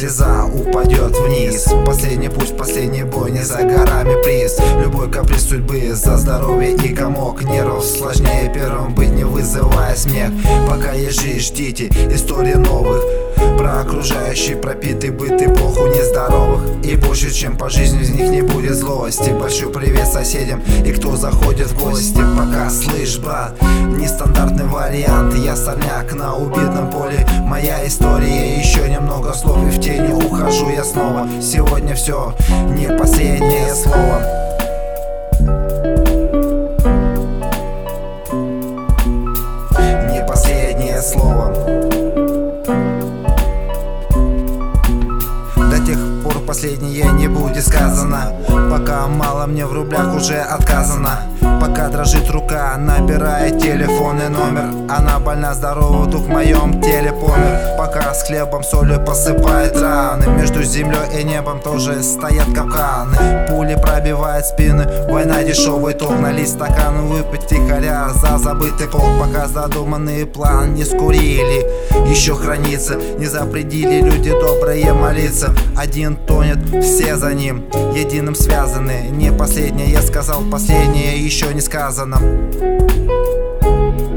слеза упадет вниз. Последний путь, последний бой, не за горами приз. Любой каприз судьбы за здоровье и комок нервов. Сложнее первым быть, не вызывая смех. Пока есть жизнь, ждите истории новых. Про окружающий пропитый быт, эпоху нездоровых. И больше, чем по жизни, из них не будет злости. Большой привет соседям и кто заходит в гости. Пока, слышь, брат, нестандартный вариант. Я сорняк на убитом поле. Моя история, еще немного слов, и в тени ухожу я снова. Сегодня все, не последнее слово. Не последнее слово. До тех пор последнее не будет сказано. Пока мало мне в рублях уже отказано. Пока дрожит рука, набирает телефонный номер. Она больна, здорова, дух в моем теле помер. Пока с хлебом, солью посыпает раны. Между землей и небом тоже стоят капканы. Пули пробивают спины, война дешевый ток. Налить стакан, выпить тихоря за забытый полк. Пока задуманный план не скурили, еще хранится. Не запретили люди добрые молиться. Один тонет, все за ним, единым связаны. Не последнее, я сказал последнее, еще не сказано.